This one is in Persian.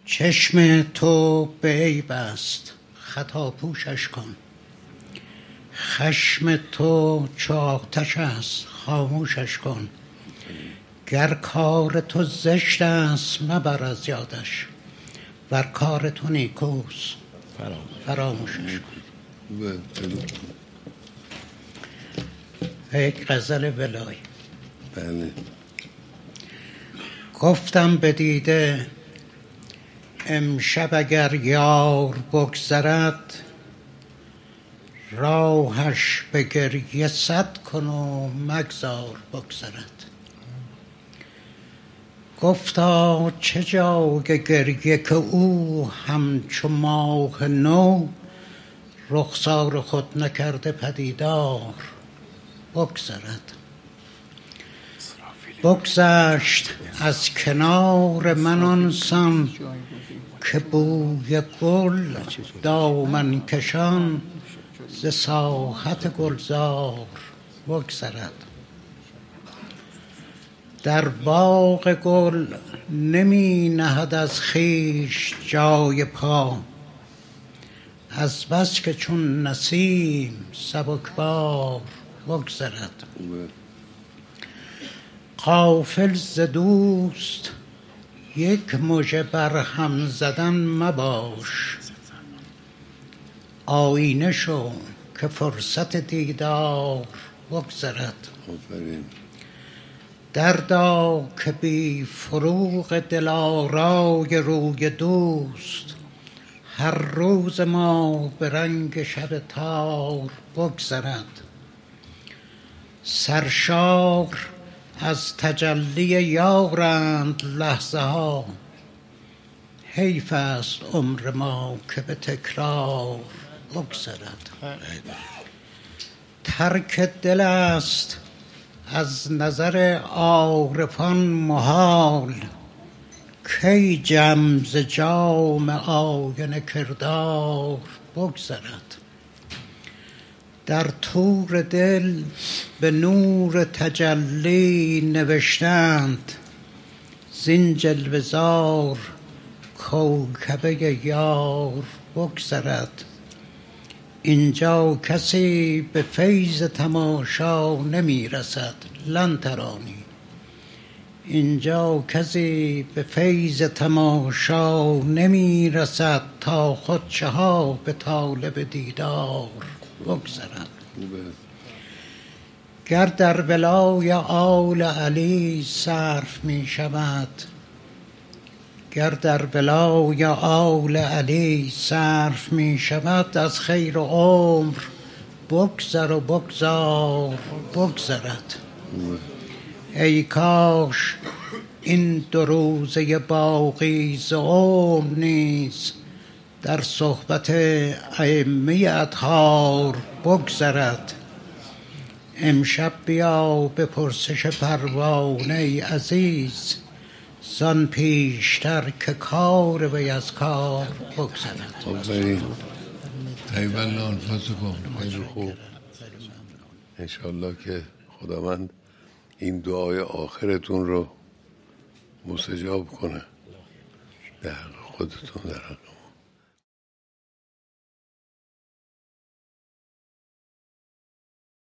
چشم تو به عیب است خطا پوشش کن، خشم تو چو آتش است خاموشش کن. گر کار تو زشت است مبر از یادش، ور کار تو نیکوست فراموشش کن. یک غزل ولایی. بله. گفتم به دیده امشب اگر یار بگذرد، راهش به گریه سد کن و مگذار بگذرد. گفتا چه جای گریه که او همچو ماه نو، رخسار خود نکرده پدیدار بگذرد. بگذشت از کنار من آن سان که بوی گل دامن کشان ز ساحت گلزار بگذرد. در باغ گل نمی نهد از خویش جای پا، از بس که چون نسیم سبکبار بگذرد. غافل ز دوست یک مژه بر هم زدن مباش، آیینه شو که فرصت دیدار بگذرد. دردا که بی فروغ دلارای روی دوست، هر روز ما به رنگ شب تار بگذرد. سرشار از تجلی یارند لحظه ها، حیف است عمر ما که به تکرار بگذرد. ترک دل است از نظر عارفان محال، کی جم ز جام آینه کردار بگذرد. در طور دل به نور تجلی نوشتند، زین جلوه زار کوکبه یار بگذرد. اینجا کسی به فیض تماشا نمی رسد لن ترانی، اینجا کسی به فیض تماشا نمی رسد تا خود چه ها به طالب دیدار بگذرد. گر در ولای آل علی صرف می شود، گر در ولای آل علی صرف می شود، از خیر و عمر بگذر و بگذار بگذرد. ای کاش این دو روزه باقی ز عمر نیز در صحبت ائمه اطهار بگذرد. امشب بیا به پرسش پروانه ای عزیز، زان پیشتر که کار وی از کار بگذرد. ایوالله انفسکم. خیلی خوب. انشالله که خداوند این دعای آخرتون رو مستجاب کنه در حق خودتون، در حق